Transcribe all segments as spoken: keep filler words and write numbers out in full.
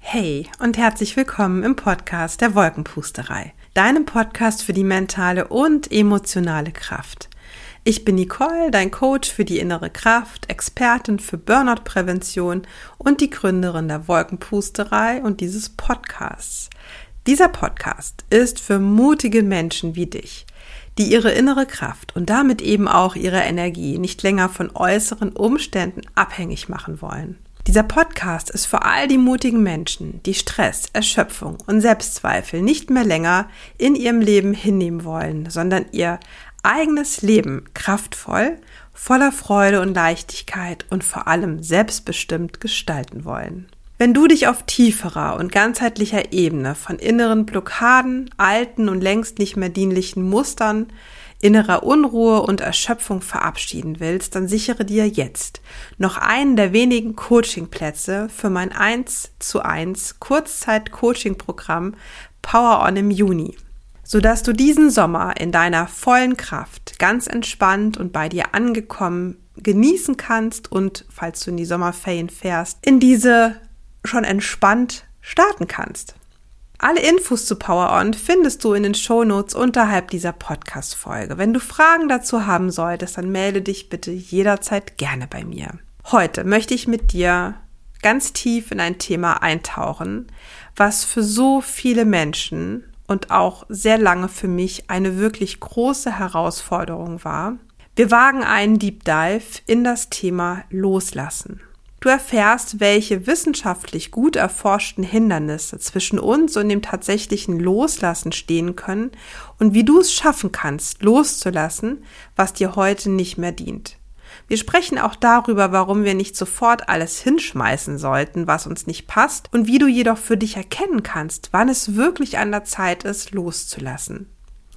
Hey und herzlich willkommen im Podcast der Wolkenpusterei, deinem Podcast für die mentale und emotionale Kraft. Ich bin Nicole, dein Coach für die innere Kraft, Expertin für Burnout-Prävention und die Gründerin der Wolkenpusterei und dieses Podcasts. Dieser Podcast ist für mutige Menschen wie dich, die ihre innere Kraft und damit eben auch ihre Energie nicht länger von äußeren Umständen abhängig machen wollen. Dieser Podcast ist für all die mutigen Menschen, die Stress, Erschöpfung und Selbstzweifel nicht mehr länger in ihrem Leben hinnehmen wollen, sondern ihr eigenes Leben kraftvoll, voller Freude und Leichtigkeit und vor allem selbstbestimmt gestalten wollen. Wenn du dich auf tieferer und ganzheitlicher Ebene von inneren Blockaden, alten und längst nicht mehr dienlichen Mustern, innerer Unruhe und Erschöpfung verabschieden willst, dann sichere dir jetzt noch einen der wenigen Coachingplätze für mein eins zu eins Kurzzeit-Coaching-Programm Power On im Juni, sodass du diesen Sommer in deiner vollen Kraft ganz entspannt und bei dir angekommen genießen kannst und, falls du in die Sommerferien fährst, in diese schon entspannt starten kannst. Alle Infos zu Power On findest du in den Shownotes unterhalb dieser Podcast-Folge. Wenn du Fragen dazu haben solltest, dann melde dich bitte jederzeit gerne bei mir. Heute möchte ich mit dir ganz tief in ein Thema eintauchen, was für so viele Menschen und auch sehr lange für mich eine wirklich große Herausforderung war. Wir wagen einen Deep Dive in das Thema Loslassen. Du erfährst, welche wissenschaftlich gut erforschten Hindernisse zwischen uns und dem tatsächlichen Loslassen stehen können und wie du es schaffen kannst, loszulassen, was dir heute nicht mehr dient. Wir sprechen auch darüber, warum wir nicht sofort alles hinschmeißen sollten, was uns nicht passt, und wie du jedoch für dich erkennen kannst, wann es wirklich an der Zeit ist, loszulassen.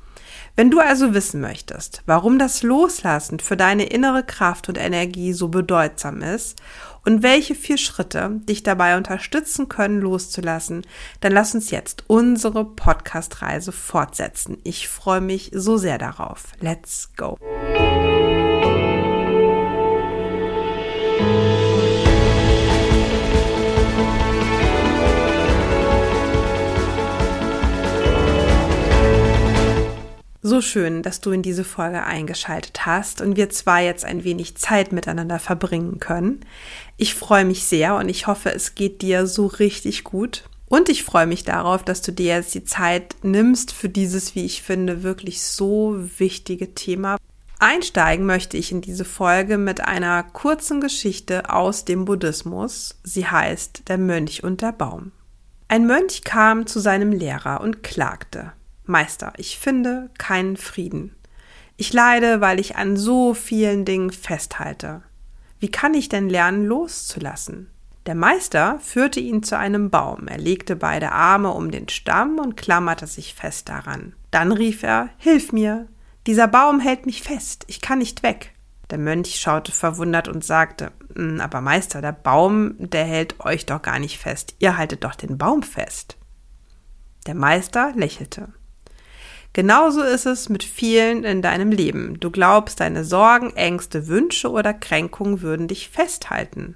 Wenn du also wissen möchtest, warum das Loslassen für deine innere Kraft und Energie so bedeutsam ist und welche vier Schritte dich dabei unterstützen können, loszulassen, dann lass uns jetzt unsere Podcast-Reise fortsetzen. Ich freue mich so sehr darauf. Let's go! So schön, dass du in diese Folge eingeschaltet hast und wir zwei jetzt ein wenig Zeit miteinander verbringen können. Ich freue mich sehr und ich hoffe, es geht dir so richtig gut. Und ich freue mich darauf, dass du dir jetzt die Zeit nimmst für dieses, wie ich finde, wirklich so wichtige Thema. Einsteigen möchte ich in diese Folge mit einer kurzen Geschichte aus dem Buddhismus. Sie heißt Der Mönch und der Baum. Ein Mönch kam zu seinem Lehrer und klagte: Meister, ich finde keinen Frieden. Ich leide, weil ich an so vielen Dingen festhalte. Wie kann ich denn lernen, loszulassen? Der Meister führte ihn zu einem Baum. Er legte beide Arme um den Stamm und klammerte sich fest daran. Dann rief er: Hilf mir! Dieser Baum hält mich fest. Ich kann nicht weg. Der Mönch schaute verwundert und sagte: Aber Meister, der Baum, der hält euch doch gar nicht fest. Ihr haltet doch den Baum fest. Der Meister lächelte. Genauso ist es mit vielen in deinem Leben. Du glaubst, deine Sorgen, Ängste, Wünsche oder Kränkungen würden dich festhalten.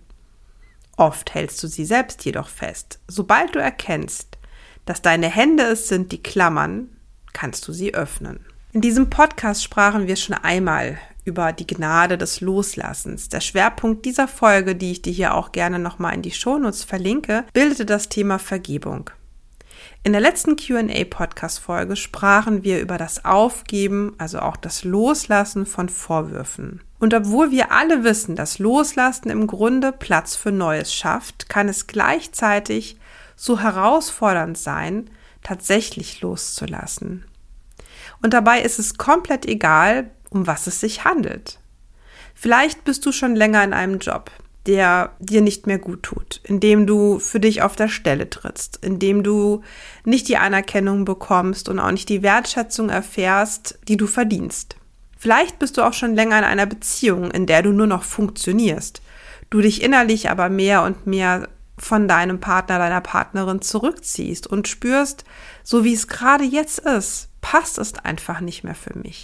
Oft hältst du sie selbst jedoch fest. Sobald du erkennst, dass deine Hände es sind, die klammern, kannst du sie öffnen. In diesem Podcast sprachen wir schon einmal über die Gnade des Loslassens. Der Schwerpunkt dieser Folge, die ich dir hier auch gerne nochmal in die Shownotes verlinke, bildete das Thema Vergebung. In der letzten Q and A-Podcast-Folge sprachen wir über das Aufgeben, also auch das Loslassen von Vorwürfen. Und obwohl wir alle wissen, dass Loslassen im Grunde Platz für Neues schafft, kann es gleichzeitig so herausfordernd sein, tatsächlich loszulassen. Und dabei ist es komplett egal, um was es sich handelt. Vielleicht bist du schon länger in einem Job, der dir nicht mehr gut tut, indem du für dich auf der Stelle trittst, indem du nicht die Anerkennung bekommst und auch nicht die Wertschätzung erfährst, die du verdienst. Vielleicht bist du auch schon länger in einer Beziehung, in der du nur noch funktionierst, du dich innerlich aber mehr und mehr von deinem Partner, deiner Partnerin zurückziehst und spürst, so wie es gerade jetzt ist, passt es einfach nicht mehr für mich.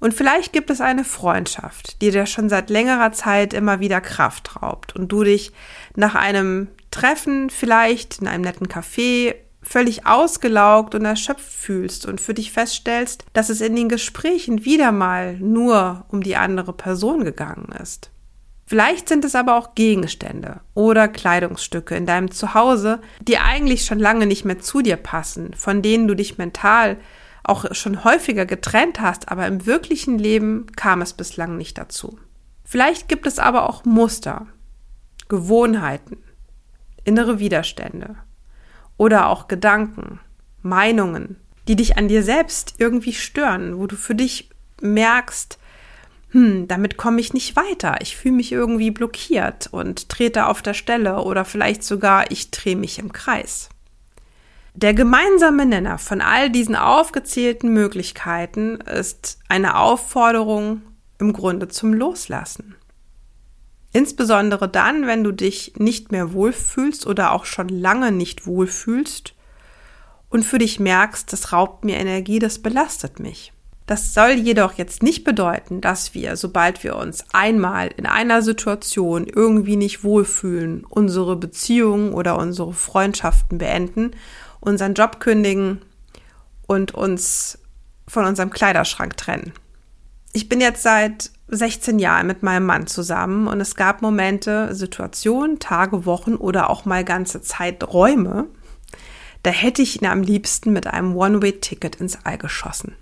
Und vielleicht gibt es eine Freundschaft, die dir schon seit längerer Zeit immer wieder Kraft raubt und du dich nach einem Treffen vielleicht in einem netten Café völlig ausgelaugt und erschöpft fühlst und für dich feststellst, dass es in den Gesprächen wieder mal nur um die andere Person gegangen ist. Vielleicht sind es aber auch Gegenstände oder Kleidungsstücke in deinem Zuhause, die eigentlich schon lange nicht mehr zu dir passen, von denen du dich mental auch schon häufiger getrennt hast, aber im wirklichen Leben kam es bislang nicht dazu. Vielleicht gibt es aber auch Muster, Gewohnheiten, innere Widerstände oder auch Gedanken, Meinungen, die dich an dir selbst irgendwie stören, wo du für dich merkst, hm, damit komme ich nicht weiter, ich fühle mich irgendwie blockiert und trete auf der Stelle oder vielleicht sogar ich drehe mich im Kreis. Der gemeinsame Nenner von all diesen aufgezählten Möglichkeiten ist eine Aufforderung im Grunde zum Loslassen. Insbesondere dann, wenn du dich nicht mehr wohlfühlst oder auch schon lange nicht wohlfühlst und für dich merkst, das raubt mir Energie, das belastet mich. Das soll jedoch jetzt nicht bedeuten, dass wir, sobald wir uns einmal in einer Situation irgendwie nicht wohlfühlen, unsere Beziehungen oder unsere Freundschaften beenden, unseren Job kündigen und uns von unserem Kleiderschrank trennen. Ich bin jetzt seit sechzehn Jahren mit meinem Mann zusammen und es gab Momente, Situationen, Tage, Wochen oder auch mal ganze Zeiträume, da hätte ich ihn am liebsten mit einem One-Way-Ticket ins All geschossen.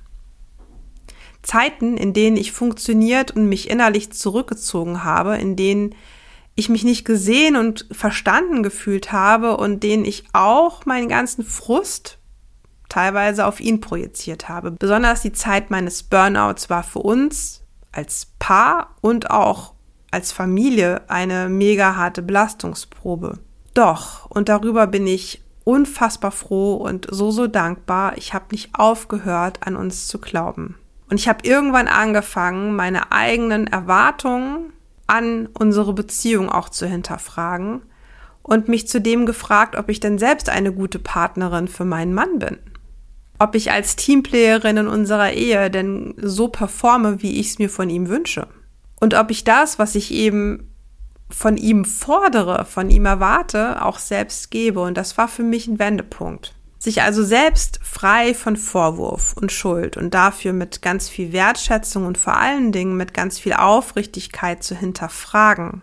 Zeiten, in denen ich funktioniert und mich innerlich zurückgezogen habe, in denen ich mich nicht gesehen und verstanden gefühlt habe und denen ich auch meinen ganzen Frust teilweise auf ihn projiziert habe. Besonders die Zeit meines Burnouts war für uns als Paar und auch als Familie eine mega harte Belastungsprobe. Doch, und darüber bin ich unfassbar froh und so, so dankbar, ich habe nicht aufgehört, an uns zu glauben. Und ich habe irgendwann angefangen, meine eigenen Erwartungen an unsere Beziehung auch zu hinterfragen und mich zudem gefragt, ob ich denn selbst eine gute Partnerin für meinen Mann bin. Ob ich als Teamplayerin in unserer Ehe denn so performe, wie ich es mir von ihm wünsche. Und ob ich das, was ich eben von ihm fordere, von ihm erwarte, auch selbst gebe. Und das war für mich ein Wendepunkt. Sich also selbst frei von Vorwurf und Schuld und dafür mit ganz viel Wertschätzung und vor allen Dingen mit ganz viel Aufrichtigkeit zu hinterfragen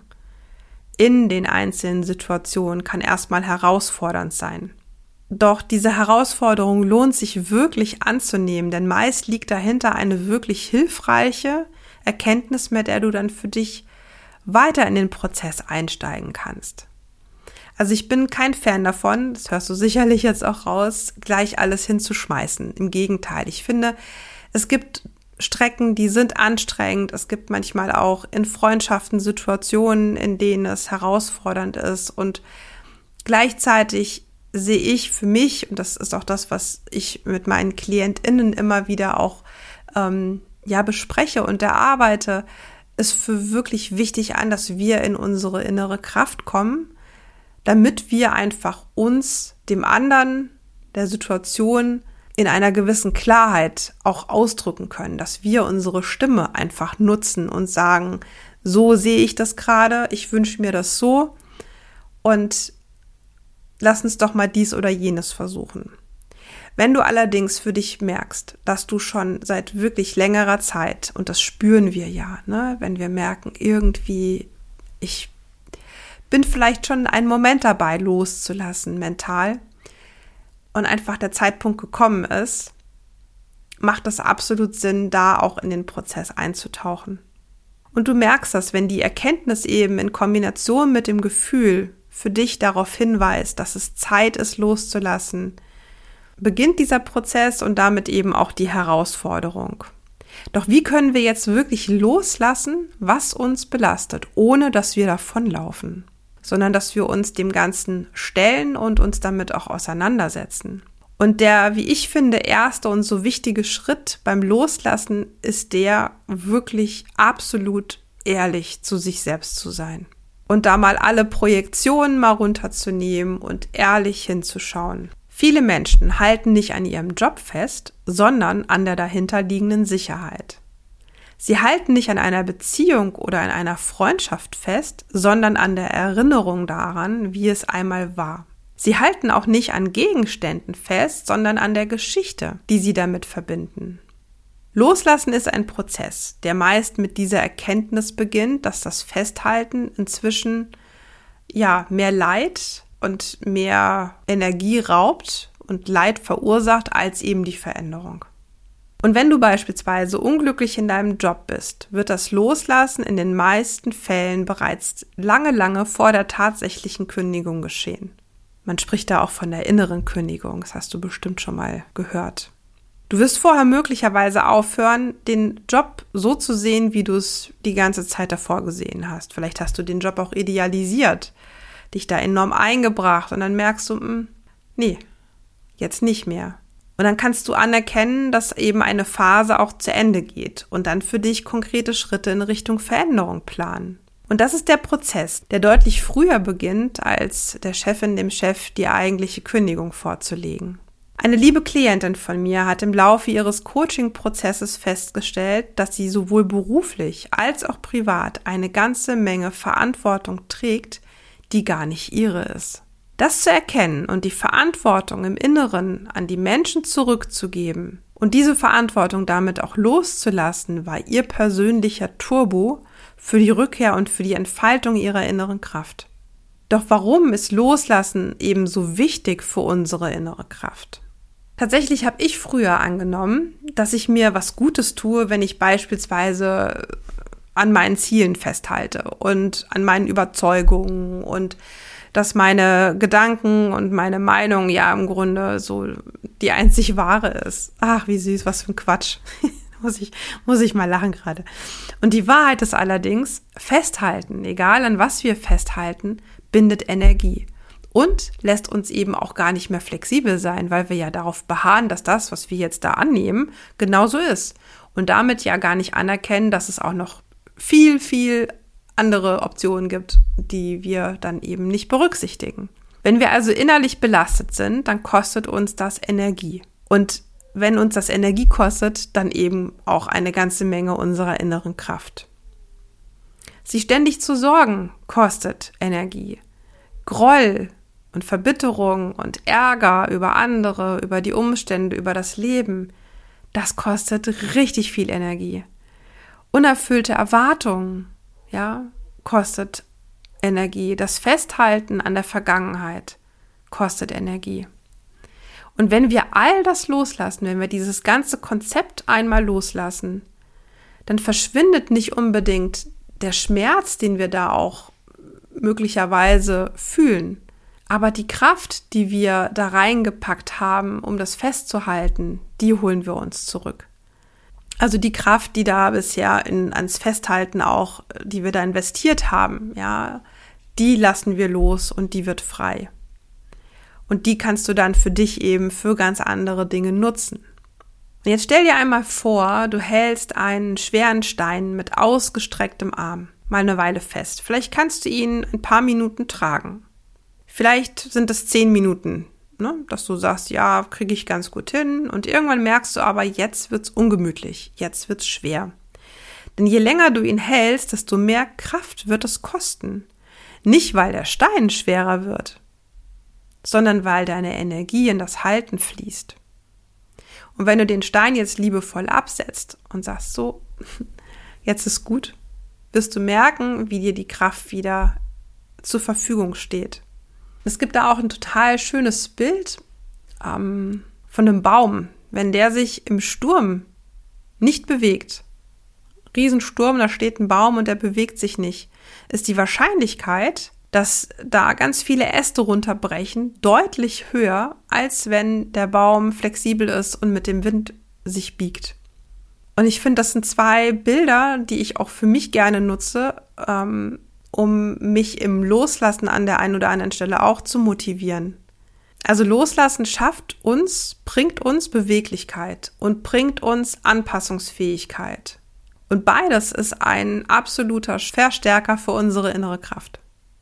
in den einzelnen Situationen kann erstmal herausfordernd sein. Doch diese Herausforderung lohnt sich wirklich anzunehmen, denn meist liegt dahinter eine wirklich hilfreiche Erkenntnis, mit der du dann für dich weiter in den Prozess einsteigen kannst. Also ich bin kein Fan davon, das hörst du sicherlich jetzt auch raus, gleich alles hinzuschmeißen. Im Gegenteil, ich finde, es gibt Strecken, die sind anstrengend. Es gibt manchmal auch in Freundschaften Situationen, in denen es herausfordernd ist. Und gleichzeitig sehe ich für mich, und das ist auch das, was ich mit meinen KlientInnen immer wieder auch ähm, ja bespreche und erarbeite, ist für wirklich wichtig an, dass wir in unsere innere Kraft kommen, damit wir einfach uns, dem anderen, der Situation in einer gewissen Klarheit auch ausdrücken können, dass wir unsere Stimme einfach nutzen und sagen, so sehe ich das gerade, ich wünsche mir das so und lass uns doch mal dies oder jenes versuchen. Wenn du allerdings für dich merkst, dass du schon seit wirklich längerer Zeit, und das spüren wir ja, ne, wenn wir merken, irgendwie, ich bin vielleicht schon einen Moment dabei, loszulassen, mental, und einfach der Zeitpunkt gekommen ist, macht es absolut Sinn, da auch in den Prozess einzutauchen. Und du merkst das, wenn die Erkenntnis eben in Kombination mit dem Gefühl für dich darauf hinweist, dass es Zeit ist, loszulassen, beginnt dieser Prozess und damit eben auch die Herausforderung. Doch wie können wir jetzt wirklich loslassen, was uns belastet, ohne dass wir davonlaufen? Sondern dass wir uns dem Ganzen stellen und uns damit auch auseinandersetzen. Und der, wie ich finde, erste und so wichtige Schritt beim Loslassen ist der, wirklich absolut ehrlich zu sich selbst zu sein. Und da mal alle Projektionen mal runterzunehmen und ehrlich hinzuschauen. Viele Menschen halten nicht an ihrem Job fest, sondern an der dahinterliegenden Sicherheit. Sie halten nicht an einer Beziehung oder an einer Freundschaft fest, sondern an der Erinnerung daran, wie es einmal war. Sie halten auch nicht an Gegenständen fest, sondern an der Geschichte, die sie damit verbinden. Loslassen ist ein Prozess, der meist mit dieser Erkenntnis beginnt, dass das Festhalten inzwischen ja mehr Leid und mehr Energie raubt und Leid verursacht als eben die Veränderung. Und wenn du beispielsweise unglücklich in deinem Job bist, wird das Loslassen in den meisten Fällen bereits lange, lange vor der tatsächlichen Kündigung geschehen. Man spricht da auch von der inneren Kündigung, das hast du bestimmt schon mal gehört. Du wirst vorher möglicherweise aufhören, den Job so zu sehen, wie du es die ganze Zeit davor gesehen hast. Vielleicht hast du den Job auch idealisiert, dich da enorm eingebracht und dann merkst du, mh, nee, jetzt nicht mehr. Und dann kannst du anerkennen, dass eben eine Phase auch zu Ende geht und dann für dich konkrete Schritte in Richtung Veränderung planen. Und das ist der Prozess, der deutlich früher beginnt, als der Chefin, dem Chef die eigentliche Kündigung vorzulegen. Eine liebe Klientin von mir hat im Laufe ihres Coaching-Prozesses festgestellt, dass sie sowohl beruflich als auch privat eine ganze Menge Verantwortung trägt, die gar nicht ihre ist. Das zu erkennen und die Verantwortung im Inneren an die Menschen zurückzugeben und diese Verantwortung damit auch loszulassen, war ihr persönlicher Turbo für die Rückkehr und für die Entfaltung ihrer inneren Kraft. Doch warum ist Loslassen eben so wichtig für unsere innere Kraft? Tatsächlich habe ich früher angenommen, dass ich mir was Gutes tue, wenn ich beispielsweise an meinen Zielen festhalte und an meinen Überzeugungen und dass meine Gedanken und meine Meinung ja im Grunde so die einzig wahre ist. Ach, wie süß, was für ein Quatsch. muss ich, muss ich mal lachen gerade. Und die Wahrheit ist allerdings, festhalten, egal an was wir festhalten, bindet Energie und lässt uns eben auch gar nicht mehr flexibel sein, weil wir ja darauf beharren, dass das, was wir jetzt da annehmen, genauso ist. Und damit ja gar nicht anerkennen, dass es auch noch viel, viel andere Optionen gibt, die wir dann eben nicht berücksichtigen. Wenn wir also innerlich belastet sind, dann kostet uns das Energie. Und wenn uns das Energie kostet, dann eben auch eine ganze Menge unserer inneren Kraft. Sich ständig zu sorgen, kostet Energie. Groll und Verbitterung und Ärger über andere, über die Umstände, über das Leben, das kostet richtig viel Energie. Unerfüllte Erwartungen, ja, kostet Energie. Das Festhalten an der Vergangenheit kostet Energie. Und wenn wir all das loslassen, wenn wir dieses ganze Konzept einmal loslassen, dann verschwindet nicht unbedingt der Schmerz, den wir da auch möglicherweise fühlen. Aber die Kraft, die wir da reingepackt haben, um das festzuhalten, die holen wir uns zurück. Also die Kraft, die da bisher in, ans Festhalten auch, die wir da investiert haben, ja, die lassen wir los und die wird frei. Und die kannst du dann für dich eben für ganz andere Dinge nutzen. Und jetzt stell dir einmal vor, du hältst einen schweren Stein mit ausgestrecktem Arm mal eine Weile fest. Vielleicht kannst du ihn ein paar Minuten tragen. Vielleicht sind es zehn Minuten, ne, dass du sagst, ja, kriege ich ganz gut hin. Und irgendwann merkst du aber, jetzt wird's ungemütlich, jetzt wird's schwer. Denn je länger du ihn hältst, desto mehr Kraft wird es kosten. Nicht, weil der Stein schwerer wird, sondern weil deine Energie in das Halten fließt. Und wenn du den Stein jetzt liebevoll absetzt und sagst, so, jetzt ist gut, wirst du merken, wie dir die Kraft wieder zur Verfügung steht. Es gibt da auch ein total schönes Bild ähm, von einem Baum. Wenn der sich im Sturm nicht bewegt, Riesensturm, da steht ein Baum und der bewegt sich nicht, ist die Wahrscheinlichkeit, dass da ganz viele Äste runterbrechen, deutlich höher, als wenn der Baum flexibel ist und mit dem Wind sich biegt. Und ich finde, das sind zwei Bilder, die ich auch für mich gerne nutze, ähm, um mich im Loslassen an der einen oder anderen Stelle auch zu motivieren. Also Loslassen schafft uns, bringt uns Beweglichkeit und bringt uns Anpassungsfähigkeit. Und beides ist ein absoluter Verstärker für unsere innere Kraft.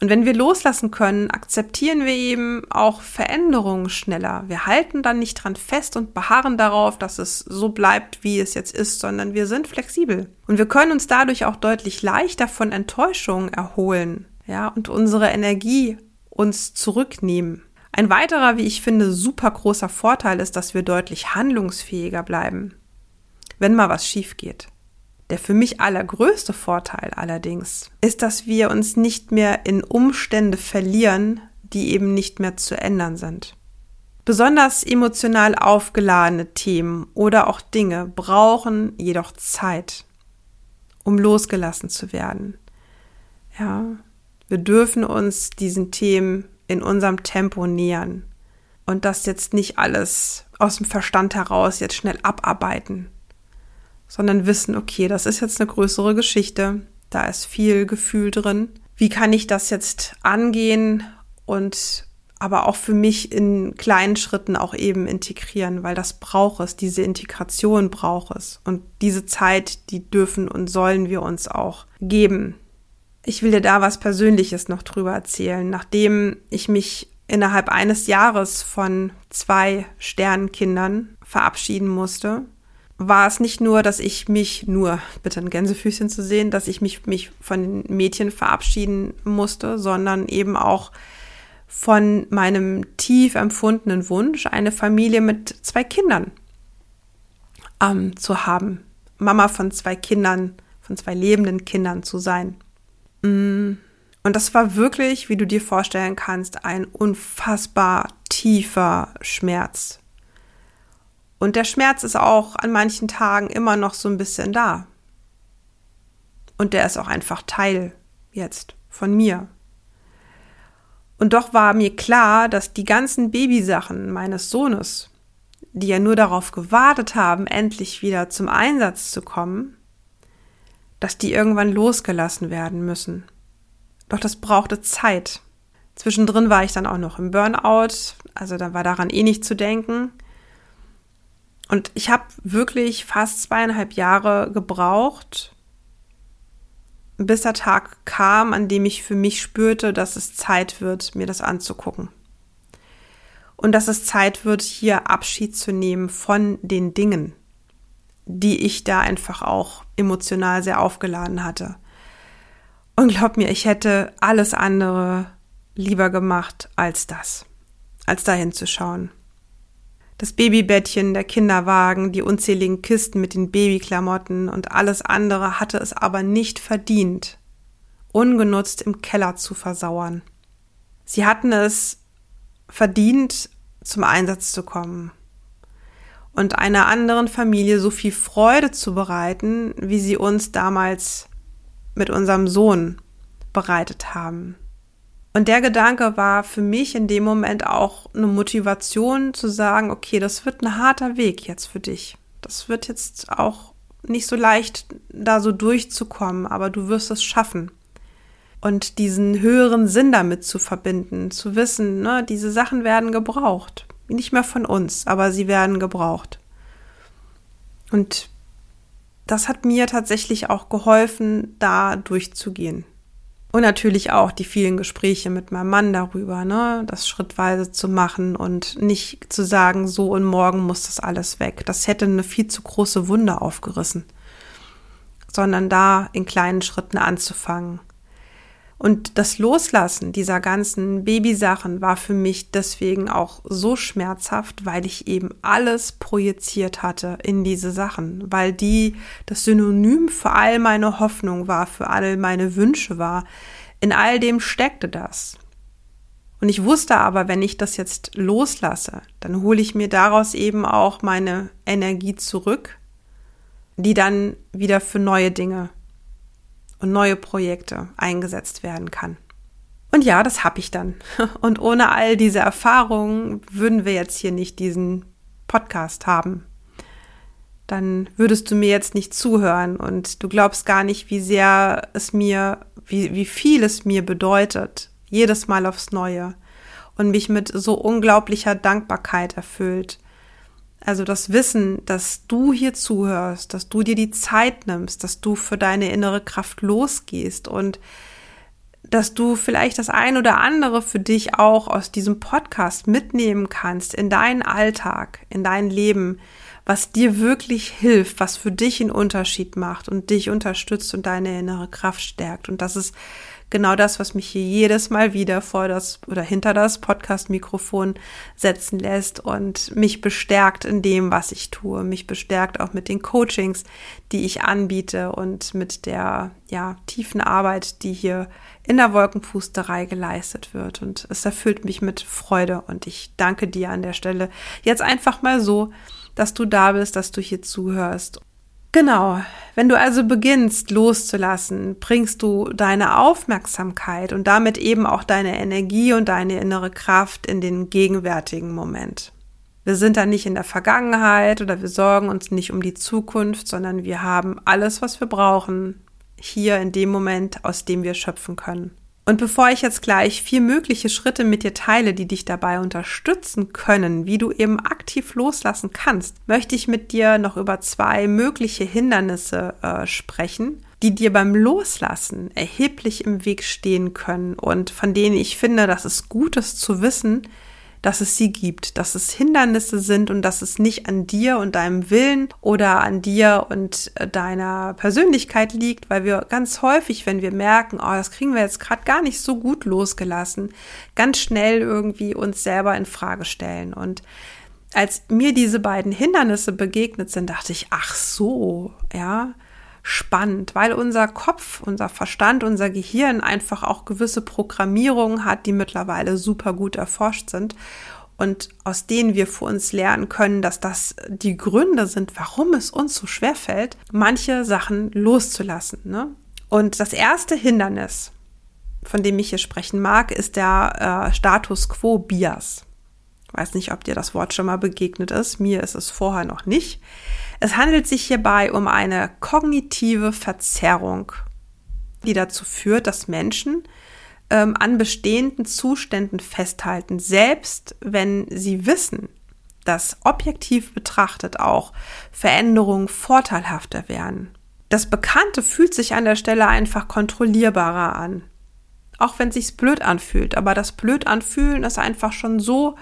Und wenn wir loslassen können, akzeptieren wir eben auch Veränderungen schneller. Wir halten dann nicht dran fest und beharren darauf, dass es so bleibt, wie es jetzt ist, sondern wir sind flexibel. Und wir können uns dadurch auch deutlich leichter von Enttäuschungen erholen, ja, und unsere Energie uns zurücknehmen. Ein weiterer, wie ich finde, super großer Vorteil ist, dass wir deutlich handlungsfähiger bleiben, wenn mal was schief geht. Der für mich allergrößte Vorteil allerdings ist, dass wir uns nicht mehr in Umstände verlieren, die eben nicht mehr zu ändern sind. Besonders emotional aufgeladene Themen oder auch Dinge brauchen jedoch Zeit, um losgelassen zu werden. Ja, wir dürfen uns diesen Themen in unserem Tempo nähern und das jetzt nicht alles aus dem Verstand heraus jetzt schnell abarbeiten, sondern wissen, okay, das ist jetzt eine größere Geschichte, da ist viel Gefühl drin. Wie kann ich das jetzt angehen und aber auch für mich in kleinen Schritten auch eben integrieren, weil das braucht es, diese Integration braucht es. Und diese Zeit, die dürfen und sollen wir uns auch geben. Ich will dir da was Persönliches noch drüber erzählen. Nachdem ich mich innerhalb eines Jahres von zwei Sternenkindern verabschieden musste, war es nicht nur, dass ich mich nur, bitte ein Gänsefüßchen zu sehen, dass ich mich, mich von den Mädchen verabschieden musste, sondern eben auch von meinem tief empfundenen Wunsch, eine Familie mit zwei Kindern ähm, zu haben. Mama von zwei Kindern, von zwei lebenden Kindern zu sein. Und das war wirklich, wie du dir vorstellen kannst, ein unfassbar tiefer Schmerz. Und der Schmerz ist auch an manchen Tagen immer noch so ein bisschen da. Und der ist auch einfach Teil jetzt von mir. Und doch war mir klar, dass die ganzen Babysachen meines Sohnes, die ja nur darauf gewartet haben, endlich wieder zum Einsatz zu kommen, dass die irgendwann losgelassen werden müssen. Doch das brauchte Zeit. Zwischendrin war ich dann auch noch im Burnout, also da war daran eh nicht zu denken. Und ich habe wirklich fast zweieinhalb Jahre gebraucht, bis der Tag kam, an dem ich für mich spürte, dass es Zeit wird, mir das anzugucken. Und dass es Zeit wird, hier Abschied zu nehmen von den Dingen, die ich da einfach auch emotional sehr aufgeladen hatte. Und glaub mir, ich hätte alles andere lieber gemacht als das, als da hinzuschauen. Das Babybettchen, der Kinderwagen, die unzähligen Kisten mit den Babyklamotten und alles andere hatte es aber nicht verdient, ungenutzt im Keller zu versauern. Sie hatten es verdient, zum Einsatz zu kommen und einer anderen Familie so viel Freude zu bereiten, wie sie uns damals mit unserem Sohn bereitet haben. Und der Gedanke war für mich in dem Moment auch eine Motivation zu sagen, okay, das wird ein harter Weg jetzt für dich. Das wird jetzt auch nicht so leicht, da so durchzukommen, aber du wirst es schaffen. Und diesen höheren Sinn damit zu verbinden, zu wissen, ne, diese Sachen werden gebraucht. Nicht mehr von uns, aber sie werden gebraucht. Und das hat mir tatsächlich auch geholfen, da durchzugehen. Und natürlich auch die vielen Gespräche mit meinem Mann darüber, ne, das schrittweise zu machen und nicht zu sagen, so und morgen muss das alles weg. Das hätte eine viel zu große Wunde aufgerissen, sondern da in kleinen Schritten anzufangen. Und das Loslassen dieser ganzen Babysachen war für mich deswegen auch so schmerzhaft, weil ich eben alles projiziert hatte in diese Sachen, weil die das Synonym für all meine Hoffnung war, für all meine Wünsche war. In all dem steckte das. Und ich wusste aber, wenn ich das jetzt loslasse, dann hole ich mir daraus eben auch meine Energie zurück, die dann wieder für neue Dinge und neue Projekte eingesetzt werden kann. Und ja, das habe ich dann. Und ohne all diese Erfahrungen würden wir jetzt hier nicht diesen Podcast haben. Dann würdest du mir jetzt nicht zuhören und du glaubst gar nicht, wie sehr es mir, wie, wie viel es mir bedeutet, jedes Mal aufs Neue und mich mit so unglaublicher Dankbarkeit erfüllt. Also das Wissen, dass du hier zuhörst, dass du dir die Zeit nimmst, dass du für deine innere Kraft losgehst und dass du vielleicht das ein oder andere für dich auch aus diesem Podcast mitnehmen kannst in deinen Alltag, in dein Leben, was dir wirklich hilft, was für dich einen Unterschied macht und dich unterstützt und deine innere Kraft stärkt. Und das ist genau das, was mich hier jedes Mal wieder vor das oder hinter das Podcast-Mikrofon setzen lässt und mich bestärkt in dem, was ich tue, mich bestärkt auch mit den Coachings, die ich anbiete und mit der ja tiefen Arbeit, die hier in der Wolkenpusterei geleistet wird. Und es erfüllt mich mit Freude und ich danke dir an der Stelle jetzt einfach mal so, dass du da bist, dass du hier zuhörst. Genau, wenn du also beginnst loszulassen, bringst du deine Aufmerksamkeit und damit eben auch deine Energie und deine innere Kraft in den gegenwärtigen Moment. Wir sind dann nicht in der Vergangenheit oder wir sorgen uns nicht um die Zukunft, sondern wir haben alles, was wir brauchen, hier in dem Moment, aus dem wir schöpfen können. Und bevor ich jetzt gleich vier mögliche Schritte mit dir teile, die dich dabei unterstützen können, wie du eben aktiv loslassen kannst, möchte ich mit dir noch über zwei mögliche Hindernisse äh, sprechen, die dir beim Loslassen erheblich im Weg stehen können und von denen ich finde, dass es gut ist zu wissen, dass es sie gibt, dass es Hindernisse sind und dass es nicht an dir und deinem Willen oder an dir und deiner Persönlichkeit liegt, weil wir ganz häufig, wenn wir merken, oh, das kriegen wir jetzt gerade gar nicht so gut losgelassen, ganz schnell irgendwie uns selber in Frage stellen. Und als mir diese beiden Hindernisse begegnet sind, dachte ich, ach so, ja, spannend, weil unser Kopf, unser Verstand, unser Gehirn einfach auch gewisse Programmierungen hat, die mittlerweile super gut erforscht sind und aus denen wir für uns lernen können, dass das die Gründe sind, warum es uns so schwerfällt, manche Sachen loszulassen, ne? Und das erste Hindernis, von dem ich hier sprechen mag, ist der äh, Status Quo Bias. Ich weiß nicht, ob dir das Wort schon mal begegnet ist. Mir ist es vorher noch nicht. Es handelt sich hierbei um eine kognitive Verzerrung, die dazu führt, dass Menschen ähm, an bestehenden Zuständen festhalten, selbst wenn sie wissen, dass objektiv betrachtet auch Veränderungen vorteilhafter wären. Das Bekannte fühlt sich an der Stelle einfach kontrollierbarer an, auch wenn es sich blöd anfühlt. Aber das blöd anfühlen ist einfach schon so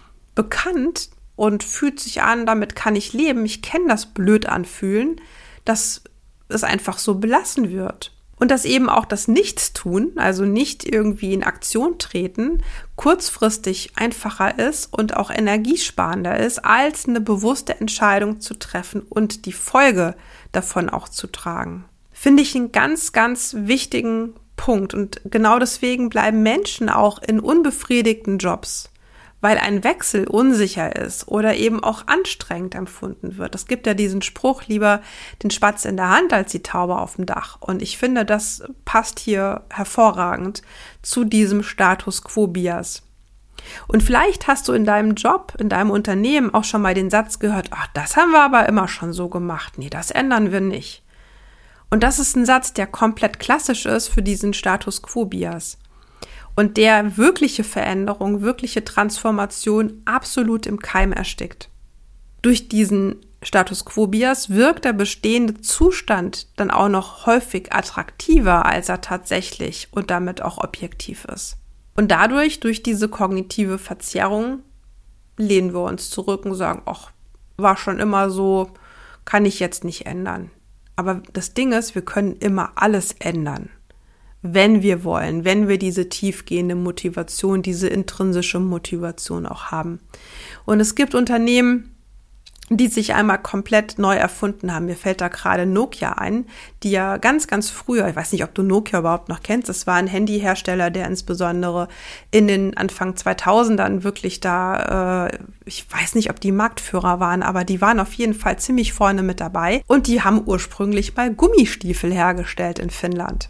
bekannt und fühlt sich an, damit kann ich leben. Ich kenne das blöd anfühlen, dass es einfach so belassen wird. Und dass eben auch das Nichtstun, also nicht irgendwie in Aktion treten, kurzfristig einfacher ist und auch energiesparender ist, als eine bewusste Entscheidung zu treffen und die Folge davon auch zu tragen. Finde ich einen ganz, ganz wichtigen Punkt. Und genau deswegen bleiben Menschen auch in unbefriedigten Jobs, weil ein Wechsel unsicher ist oder eben auch anstrengend empfunden wird. Es gibt ja diesen Spruch, lieber den Spatz in der Hand als die Taube auf dem Dach. Und ich finde, das passt hier hervorragend zu diesem Status Quo Bias. Und vielleicht hast du in deinem Job, in deinem Unternehmen auch schon mal den Satz gehört, ach, das haben wir aber immer schon so gemacht. Nee, das ändern wir nicht. Und das ist ein Satz, der komplett klassisch ist für diesen Status Quo Bias. Und der wirkliche Veränderung, wirkliche Transformation absolut im Keim erstickt. Durch diesen Status Quo Bias wirkt der bestehende Zustand dann auch noch häufig attraktiver, als er tatsächlich und damit auch objektiv ist. Und dadurch, durch diese kognitive Verzerrung, lehnen wir uns zurück und sagen, ach, war schon immer so, kann ich jetzt nicht ändern. Aber das Ding ist, wir können immer alles ändern. Wenn wir wollen, wenn wir diese tiefgehende Motivation, diese intrinsische Motivation auch haben. Und es gibt Unternehmen, die sich einmal komplett neu erfunden haben. Mir fällt da gerade Nokia ein, die ja ganz, ganz früher, ich weiß nicht, ob du Nokia überhaupt noch kennst, das war ein Handyhersteller, der insbesondere in den Anfang zweitausendern wirklich da, äh, ich weiß nicht, ob die Marktführer waren, aber die waren auf jeden Fall ziemlich vorne mit dabei. Und die haben ursprünglich mal Gummistiefel hergestellt in Finnland.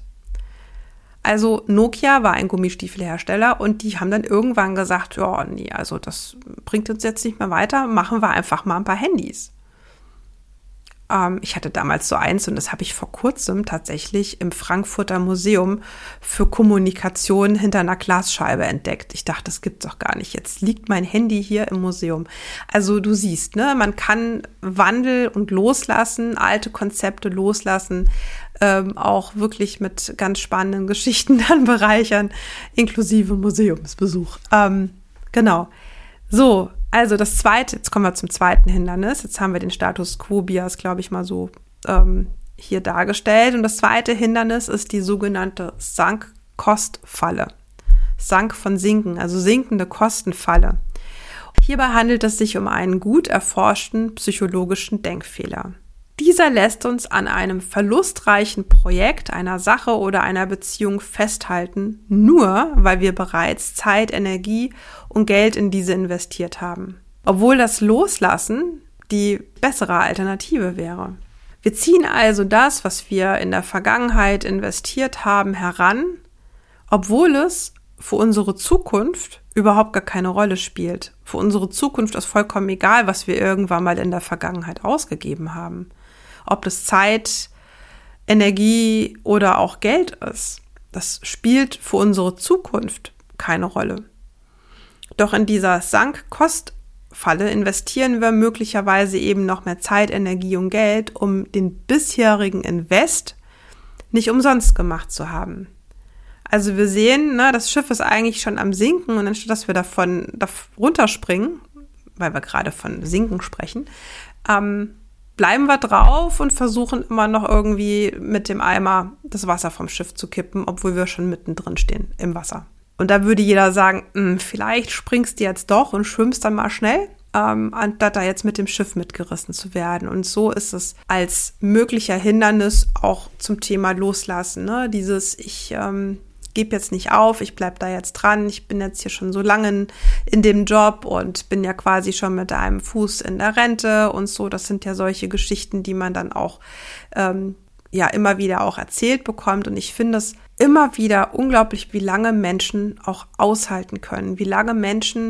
Also Nokia war ein Gummistiefelhersteller und die haben dann irgendwann gesagt, ja, nee, also das bringt uns jetzt nicht mehr weiter, machen wir einfach mal ein paar Handys. Ähm, ich hatte damals so eins und das habe ich vor kurzem tatsächlich im Frankfurter Museum für Kommunikation hinter einer Glasscheibe entdeckt. Ich dachte, das gibt's doch gar nicht. Jetzt liegt mein Handy hier im Museum. Also du siehst, ne, man kann Wandel und loslassen, alte Konzepte loslassen, ähm, auch wirklich mit ganz spannenden Geschichten dann bereichern, inklusive Museumsbesuch. Ähm, genau. So, also das zweite, jetzt kommen wir zum zweiten Hindernis. Jetzt haben wir den Status Quo Bias, glaube ich, mal so ähm, hier dargestellt. Und das zweite Hindernis ist die sogenannte Sunk-Cost-Falle. Sunk von sinken, also sinkende Kostenfalle. Hierbei handelt es sich um einen gut erforschten psychologischen Denkfehler. Dieser lässt uns an einem verlustreichen Projekt, einer Sache oder einer Beziehung festhalten, nur weil wir bereits Zeit, Energie und Geld in diese investiert haben. Obwohl das Loslassen die bessere Alternative wäre. Wir ziehen also das, was wir in der Vergangenheit investiert haben, heran, obwohl es für unsere Zukunft überhaupt gar keine Rolle spielt. Für unsere Zukunft ist vollkommen egal, was wir irgendwann mal in der Vergangenheit ausgegeben haben. Ob das Zeit, Energie oder auch Geld ist. Das spielt für unsere Zukunft keine Rolle. Doch in dieser Sunk-Cost-Falle investieren wir möglicherweise eben noch mehr Zeit, Energie und Geld, um den bisherigen Invest nicht umsonst gemacht zu haben. Also wir sehen, ne, das Schiff ist eigentlich schon am Sinken und anstatt dass wir davon da runterspringen, weil wir gerade von Sinken sprechen, ähm, bleiben wir drauf und versuchen immer noch irgendwie mit dem Eimer das Wasser vom Schiff zu kippen, obwohl wir schon mittendrin stehen im Wasser. Und da würde jeder sagen, vielleicht springst du jetzt doch und schwimmst dann mal schnell, ähm, anstatt da jetzt mit dem Schiff mitgerissen zu werden. Und so ist es als möglicher Hindernis auch zum Thema Loslassen. Ne? Dieses, ich ähm, gebe jetzt nicht auf, ich bleib da jetzt dran, ich bin jetzt hier schon so lange in dem Job und bin ja quasi schon mit einem Fuß in der Rente und so. Das sind ja solche Geschichten, die man dann auch ähm, ja immer wieder auch erzählt bekommt. Und ich finde es immer wieder unglaublich, wie lange Menschen auch aushalten können, wie lange Menschen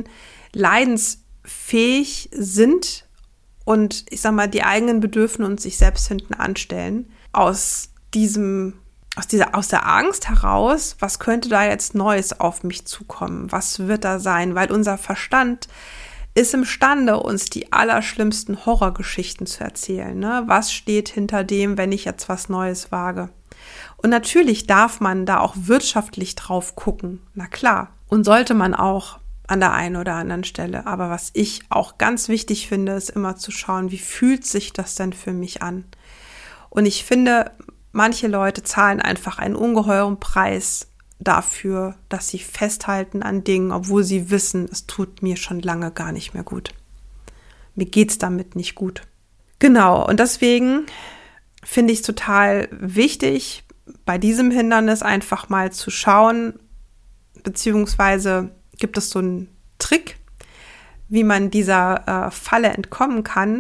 leidensfähig sind und ich sag mal, die eigenen Bedürfnisse und sich selbst hinten anstellen, aus diesem Aus dieser, aus der Angst heraus, was könnte da jetzt Neues auf mich zukommen? Was wird da sein? Weil unser Verstand ist imstande, uns die allerschlimmsten Horrorgeschichten zu erzählen. Ne? Was steht hinter dem, wenn ich jetzt was Neues wage? Und natürlich darf man da auch wirtschaftlich drauf gucken. Na klar. Und sollte man auch an der einen oder anderen Stelle. Aber was ich auch ganz wichtig finde, ist immer zu schauen, wie fühlt sich das denn für mich an? Und ich finde, manche Leute zahlen einfach einen ungeheuren Preis dafür, dass sie festhalten an Dingen, obwohl sie wissen, es tut mir schon lange gar nicht mehr gut. Mir geht's damit nicht gut. Genau, und deswegen finde ich es total wichtig, bei diesem Hindernis einfach mal zu schauen, beziehungsweise gibt es so einen Trick, wie man dieser äh, Falle entkommen kann,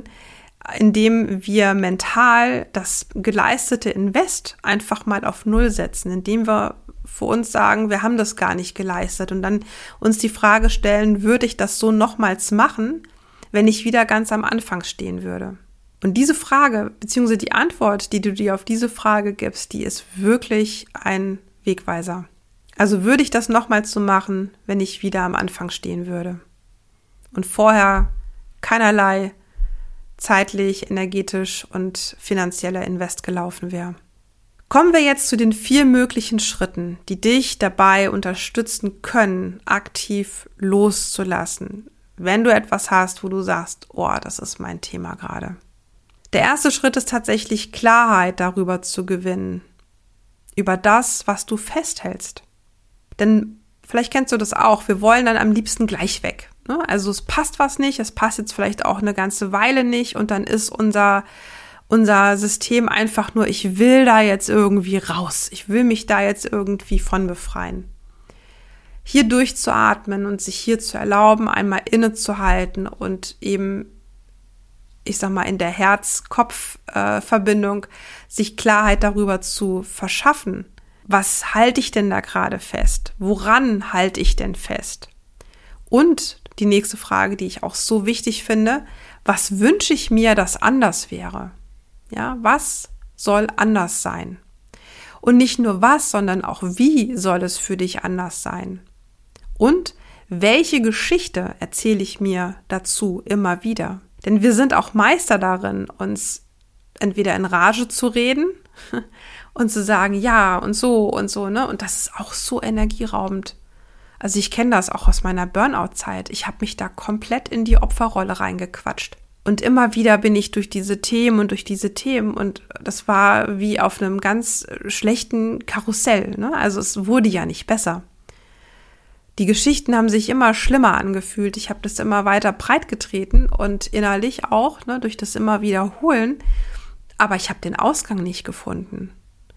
indem wir mental das geleistete Invest einfach mal auf Null setzen, indem wir für uns sagen, wir haben das gar nicht geleistet und dann uns die Frage stellen, würde ich das so nochmals machen, wenn ich wieder ganz am Anfang stehen würde? Und diese Frage, beziehungsweise die Antwort, die du dir auf diese Frage gibst, die ist wirklich ein Wegweiser. Also würde ich das nochmals so machen, wenn ich wieder am Anfang stehen würde und vorher keinerlei zeitlich, energetisch und finanzieller Invest gelaufen wäre. Kommen wir jetzt zu den vier möglichen Schritten, die dich dabei unterstützen können, aktiv loszulassen, wenn du etwas hast, wo du sagst, oh, das ist mein Thema gerade. Der erste Schritt ist tatsächlich Klarheit darüber zu gewinnen, über das, was du festhältst. Denn vielleicht kennst du das auch, wir wollen dann am liebsten gleich weg. Also es passt was nicht, es passt jetzt vielleicht auch eine ganze Weile nicht und dann ist unser, unser System einfach nur, ich will da jetzt irgendwie raus, ich will mich da jetzt irgendwie von befreien. Hier durchzuatmen und sich hier zu erlauben, einmal innezuhalten und eben, ich sag mal, in der Herz-Kopf-Verbindung sich Klarheit darüber zu verschaffen. Was halte ich denn da gerade fest? Woran halte ich denn fest? Und die nächste Frage, die ich auch so wichtig finde, was wünsche ich mir, dass anders wäre? Ja, was soll anders sein? Und nicht nur was, sondern auch wie soll es für dich anders sein? Und welche Geschichte erzähle ich mir dazu immer wieder? Denn wir sind auch Meister darin, uns entweder in Rage zu reden und zu sagen, ja und so und so, ne? Und das ist auch so energieraubend. Also ich kenne das auch aus meiner Burnout-Zeit. Ich habe mich da komplett in die Opferrolle reingequatscht. Und immer wieder bin ich durch diese Themen und durch diese Themen und das war wie auf einem ganz schlechten Karussell, ne? Also es wurde ja nicht besser. Die Geschichten haben sich immer schlimmer angefühlt. Ich habe das immer weiter breitgetreten und innerlich auch, ne, durch das immer Wiederholen. Aber ich habe den Ausgang nicht gefunden.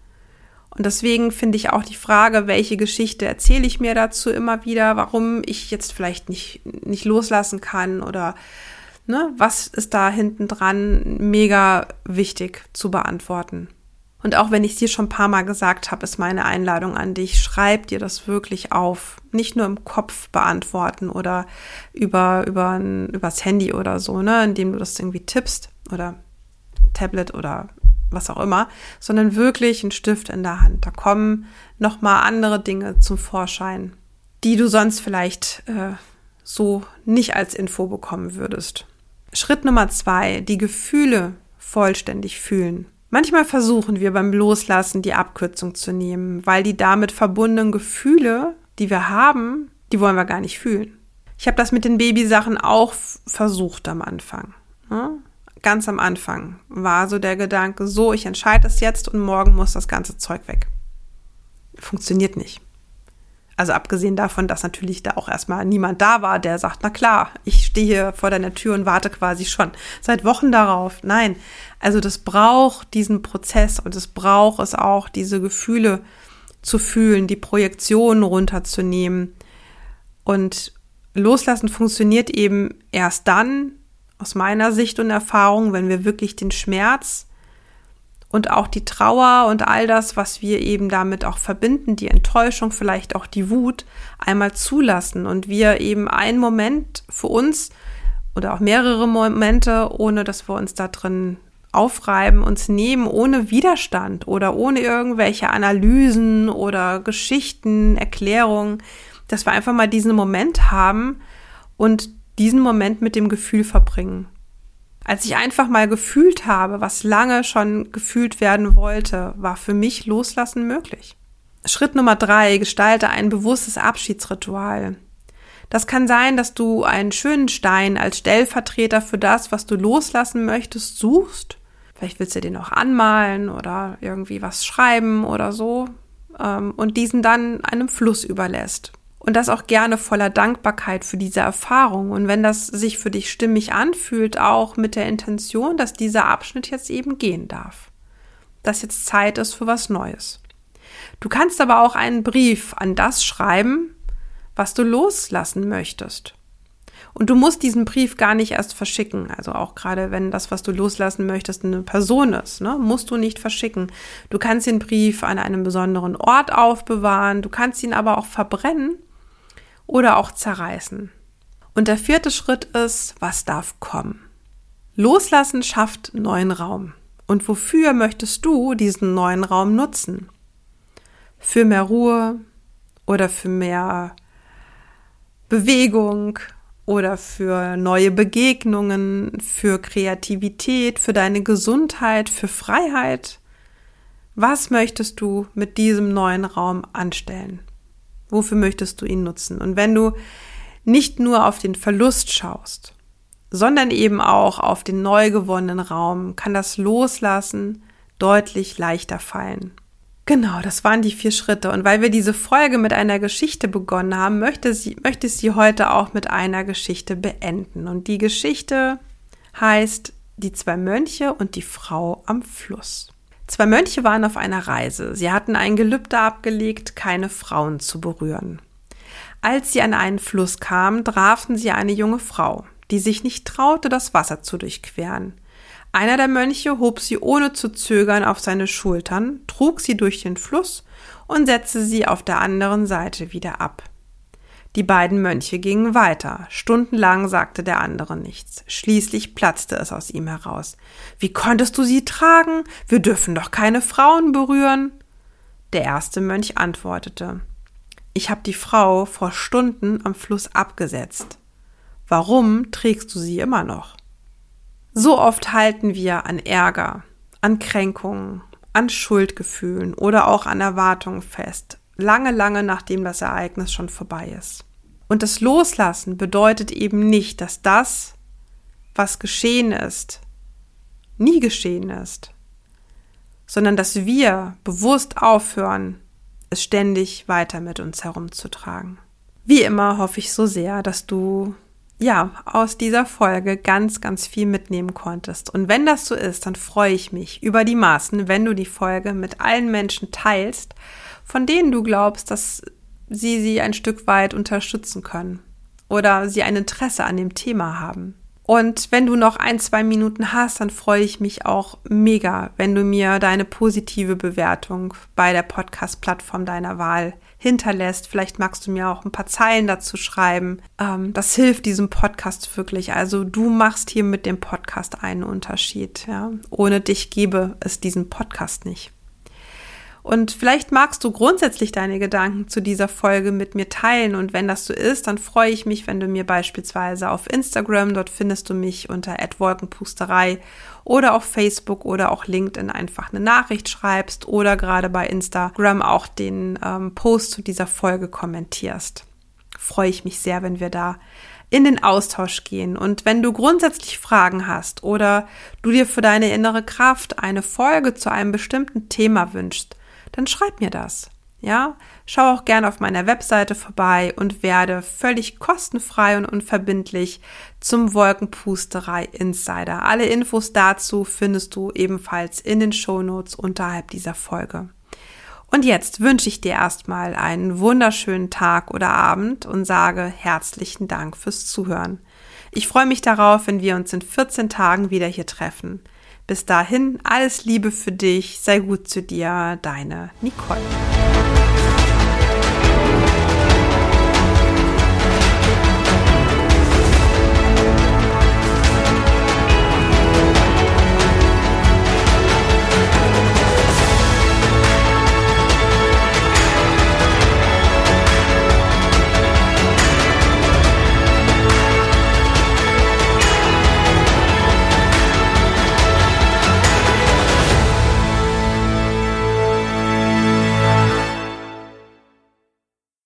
Und deswegen finde ich auch die Frage, welche Geschichte erzähle ich mir dazu immer wieder, warum ich jetzt vielleicht nicht, nicht loslassen kann oder ne, was ist da hinten dran, mega wichtig zu beantworten. Und auch wenn ich es dir schon ein paar Mal gesagt habe, ist meine Einladung an dich, schreib dir das wirklich auf. Nicht nur im Kopf beantworten oder über, über ein, übers Handy oder so, ne, indem du das irgendwie tippst oder Tablet oder was auch immer, sondern wirklich ein Stift in der Hand. Da kommen nochmal andere Dinge zum Vorschein, die du sonst vielleicht äh, so nicht als Info bekommen würdest. Schritt Nummer zwei, die Gefühle vollständig fühlen. Manchmal versuchen wir beim Loslassen die Abkürzung zu nehmen, weil die damit verbundenen Gefühle, die wir haben, die wollen wir gar nicht fühlen. Ich habe das mit den Babysachen auch versucht am Anfang. Ne? Ganz am Anfang war so der Gedanke, so, ich entscheide es jetzt und morgen muss das ganze Zeug weg. Funktioniert nicht. Also abgesehen davon, dass natürlich da auch erstmal niemand da war, der sagt, na klar, ich stehe hier vor deiner Tür und warte quasi schon seit Wochen darauf. Nein, also das braucht diesen Prozess und es braucht es auch, diese Gefühle zu fühlen, die Projektionen runterzunehmen. Und loslassen funktioniert eben erst dann, aus meiner Sicht und Erfahrung, wenn wir wirklich den Schmerz und auch die Trauer und all das, was wir eben damit auch verbinden, die Enttäuschung, vielleicht auch die Wut, einmal zulassen und wir eben einen Moment für uns oder auch mehrere Momente, ohne dass wir uns da drin aufreiben, uns nehmen, ohne Widerstand oder ohne irgendwelche Analysen oder Geschichten, Erklärungen, dass wir einfach mal diesen Moment haben und diesen Moment mit dem Gefühl verbringen. Als ich einfach mal gefühlt habe, was lange schon gefühlt werden wollte, war für mich Loslassen möglich. Schritt Nummer drei, gestalte ein bewusstes Abschiedsritual. Das kann sein, dass du einen schönen Stein als Stellvertreter für das, was du loslassen möchtest, suchst. Vielleicht willst du den auch anmalen oder irgendwie was schreiben oder so und diesen dann einem Fluss überlässt. Und das auch gerne voller Dankbarkeit für diese Erfahrung. Und wenn das sich für dich stimmig anfühlt, auch mit der Intention, dass dieser Abschnitt jetzt eben gehen darf. Dass jetzt Zeit ist für was Neues. Du kannst aber auch einen Brief an das schreiben, was du loslassen möchtest. Und du musst diesen Brief gar nicht erst verschicken. Also auch gerade wenn das, was du loslassen möchtest, eine Person ist, ne, musst du nicht verschicken. Du kannst den Brief an einem besonderen Ort aufbewahren. Du kannst ihn aber auch verbrennen oder auch zerreißen. Und der vierte Schritt ist, was darf kommen? Loslassen schafft neuen Raum. Und wofür möchtest du diesen neuen Raum nutzen? Für mehr Ruhe oder für mehr Bewegung oder für neue Begegnungen, für Kreativität, für deine Gesundheit, für Freiheit? Was möchtest du mit diesem neuen Raum anstellen? Wofür möchtest du ihn nutzen? Und wenn du nicht nur auf den Verlust schaust, sondern eben auch auf den neu gewonnenen Raum, kann das Loslassen deutlich leichter fallen. Genau, das waren die vier Schritte. Und weil wir diese Folge mit einer Geschichte begonnen haben, möchte, sie, möchte ich sie heute auch mit einer Geschichte beenden. Und die Geschichte heißt Die zwei Mönche und die Frau am Fluss. Zwei Mönche waren auf einer Reise. Sie hatten ein Gelübde abgelegt, keine Frauen zu berühren. Als sie an einen Fluss kamen, trafen sie eine junge Frau, die sich nicht traute, das Wasser zu durchqueren. Einer der Mönche hob sie ohne zu zögern auf seine Schultern, trug sie durch den Fluss und setzte sie auf der anderen Seite wieder ab. Die beiden Mönche gingen weiter. Stundenlang sagte der andere nichts. Schließlich platzte es aus ihm heraus. »Wie konntest du sie tragen? Wir dürfen doch keine Frauen berühren.« Der erste Mönch antwortete: »Ich habe die Frau vor Stunden am Fluss abgesetzt. Warum trägst du sie immer noch?« So oft halten wir an Ärger, an Kränkungen, an Schuldgefühlen oder auch an Erwartungen fest, lange, lange nachdem das Ereignis schon vorbei ist. Und das Loslassen bedeutet eben nicht, dass das, was geschehen ist, nie geschehen ist, sondern dass wir bewusst aufhören, es ständig weiter mit uns herumzutragen. Wie immer hoffe ich so sehr, dass du ja aus dieser Folge ganz, ganz viel mitnehmen konntest. Und wenn das so ist, dann freue ich mich über die Maßen, wenn du die Folge mit allen Menschen teilst, von denen du glaubst, dass sie sie ein Stück weit unterstützen können oder sie ein Interesse an dem Thema haben. Und wenn du noch ein, zwei Minuten hast, dann freue ich mich auch mega, wenn du mir deine positive Bewertung bei der Podcast-Plattform deiner Wahl hinterlässt. Vielleicht magst du mir auch ein paar Zeilen dazu schreiben. Ähm, das hilft diesem Podcast wirklich. Also du machst hier mit dem Podcast einen Unterschied. Ja? Ohne dich gäbe es diesen Podcast nicht. Und vielleicht magst du grundsätzlich deine Gedanken zu dieser Folge mit mir teilen. Und wenn das so ist, dann freue ich mich, wenn du mir beispielsweise auf Instagram, dort findest du mich unter at wolkenpusterei, oder auf Facebook oder auch LinkedIn einfach eine Nachricht schreibst oder gerade bei Instagram auch den ähm, Post zu dieser Folge kommentierst. Freue ich mich sehr, wenn wir da in den Austausch gehen. Und wenn du grundsätzlich Fragen hast oder du dir für deine innere Kraft eine Folge zu einem bestimmten Thema wünschst, dann schreib mir das. Ja, schau auch gerne auf meiner Webseite vorbei und werde völlig kostenfrei und unverbindlich zum Wolkenpusterei Insider. Alle Infos dazu findest du ebenfalls in den Shownotes unterhalb dieser Folge. Und jetzt wünsche ich dir erstmal einen wunderschönen Tag oder Abend und sage herzlichen Dank fürs Zuhören. Ich freue mich darauf, wenn wir uns in vierzehn Tagen wieder hier treffen. Bis dahin, alles Liebe für dich, sei gut zu dir, deine Nicole.